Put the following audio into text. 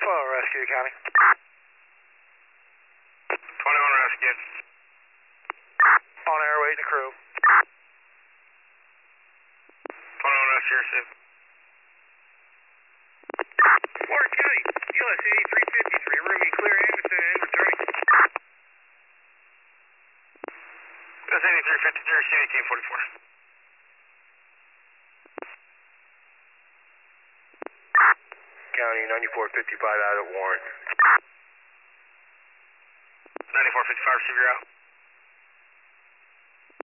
Rescue County. 21 Rescue. On air, waiting the crew. 21 Rescue, received. Warren County, US 8353, Ruby clear Anderson and returning. US 8353, receiving Team 44. County 9455 out at Warren. 9455, receive your out.